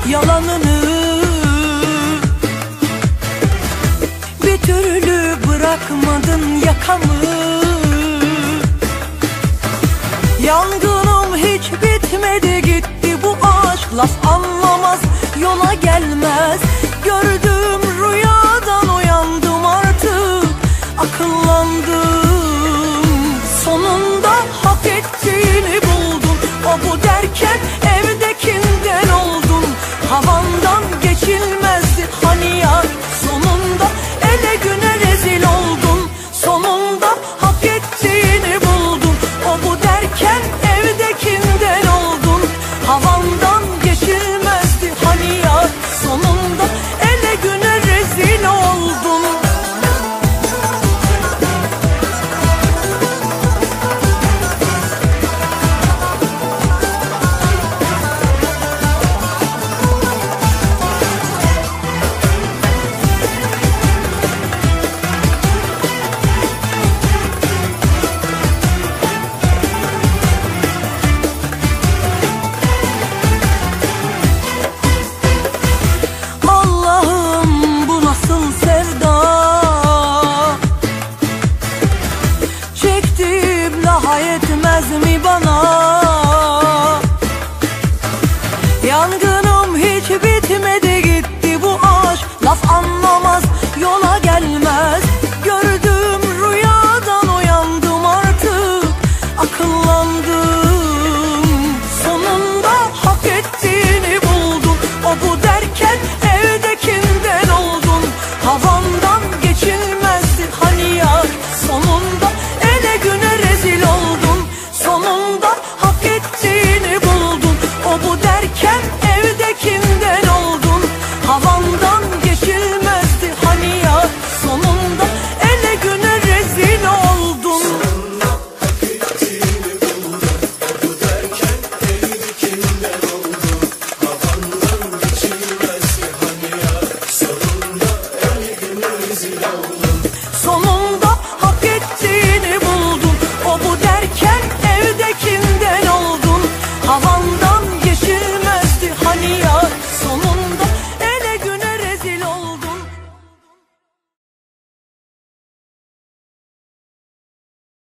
yalanını. Bir türlü bırakmadın yakamı. Yangınım hiç bitmedi gitti bu aşk. Laf anlamaz, yola gelmez. Gördüğüm rüyadan uyandım artık, akıllandım. Sonunda hak ettiğini buldun. O bu derken evdekinden oldun. Havandan geçilmezdi hani yar. Sonunda ele güne rezil oldun. Sonunda hak ettiğini buldun. O bu derken evdekinden oldun. Havandan geçilmezdi hani yar. Sonunda ele güne rezil oldun. Yetmez mi bana? Yangın